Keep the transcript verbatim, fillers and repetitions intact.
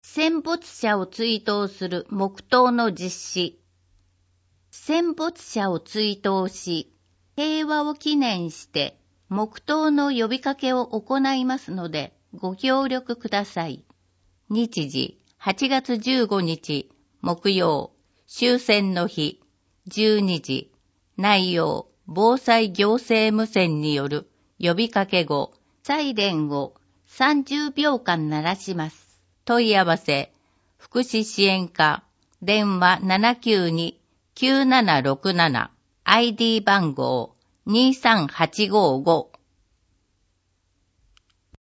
戦没者を追悼する黙祷の実施。戦没者を追悼し、平和を記念して黙祷の呼びかけを行いますのでご協力ください。日時はちがつじゅうごにち木曜、終戦の日、じゅうにじ。内容、防災行政無線による呼びかけ後、サイレンをさんじゅうびょうかん鳴らします。問い合わせ、福祉支援課、電話 ななきゅうに きゅうななろくなな、アイディー 番号にさんはちごご。